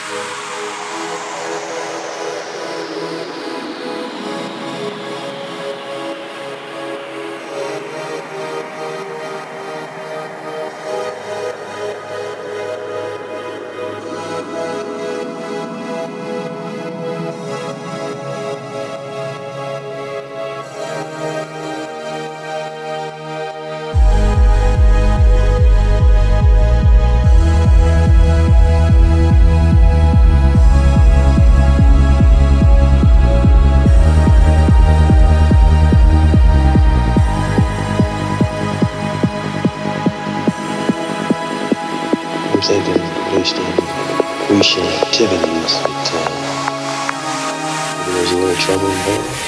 I'm thinking based on recent activities that maybe there's a little trouble involved.